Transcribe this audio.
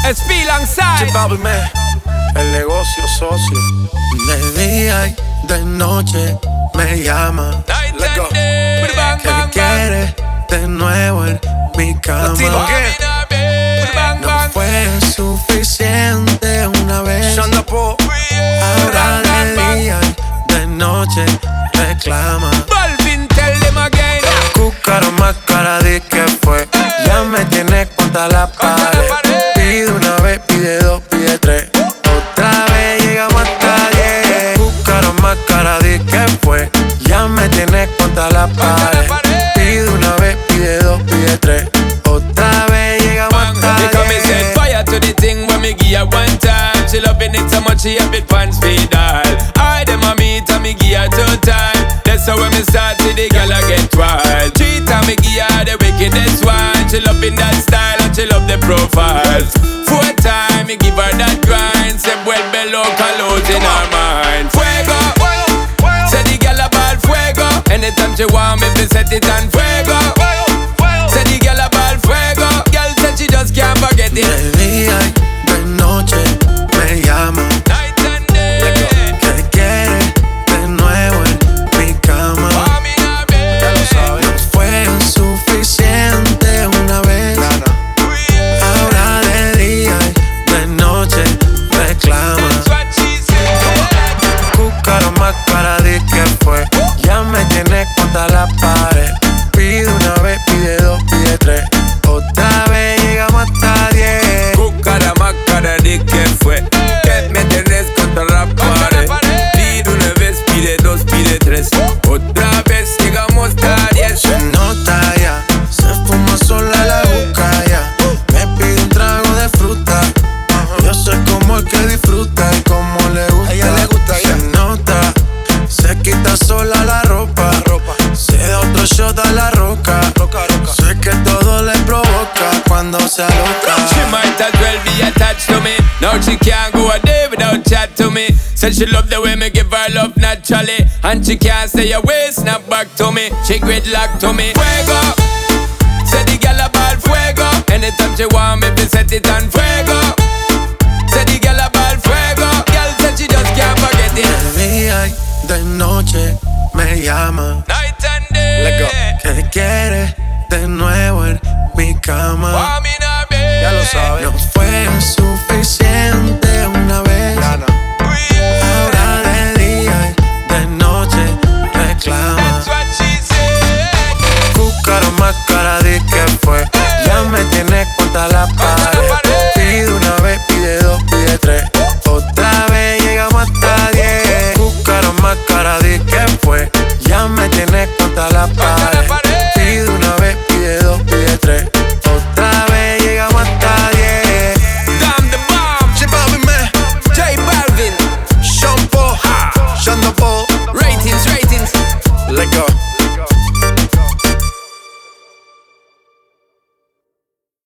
SP Langside. El negocio socio. De día y de noche me llama. Let's go. Que quiere de nuevo en mi cama. No fue suficiente una vez. Ahora de día y de noche reclama. Balvin, tell them again. Cúcaro más cara de que fue. Ya me tienes contra la pared. Pide una vez, pide dos, pide tres. Otra vez llegamos hasta 10. Cúcaro más cara de que fue. Ya me tienes contra la pared. Pide una vez, pide dos, pide tres. Otra vez llegamos hasta 10. Because me set fire to the thing when me give her one time. She loving it so much she have it pants feed all. I dem a meet and me give her 2 times. That's how when me start see the girl I get wild. 3 times me give her the wickedest one. She loving that style and she love the profiles. 4 times me give her that grind. Se vuelve loca, loads in her mind. Fuego, say the girl about fuego. Anytime she want me to set it on fuego. Say the girl about fuego. Girl said she just can't forget it. De día y de noche me llama. Night and day. Que quiere de nuevo en mi cama. No fue suficiente una vez. Ahora de día y de noche reclama. Cúcaro más cara de que fue. Ya me tienes contra la pared. Pide una vez, pide dos, pide tres. Otra vez llegamos hasta 10. Cúcara más cara de que fue. Que me tenés contra la pared. Pide una vez, pide dos, pide tres. Otra vez llegamos hasta 10. Se nota ya, se fuma sola la juca ya. Me pide un trago de fruta. Yo soy como el que disfruta y como le gusta. A ella le gusta, se nota, se quita sola la ropa. Se da otro shot a la roca. Sé que todo le provoca cuando se aloca. She might as well be attached to me. Now she can't go a day without chat to me. Said she love the way me give her love naturally. And she can't stay away, snap back to me. She gridlock to me. Fuego, say the girl about fuego. Anytime she want me to set it on fuego. Say the girl about fuego. Girl said she just can't forget it. De día y de noche me llama. Night and day. Let's go. Que quiere de nuevo en mi cama. Ya lo sabes. No fue suficiente una vez. Ahora de día y de noche reclama. Cúcaro más cara de que fue. Ya me tienes contra la pared. Pide una vez, pide dos, pide tres. Otra vez llegamos hasta 10. Cúcaro más cara de que fue. Ya me tienes contra la pared.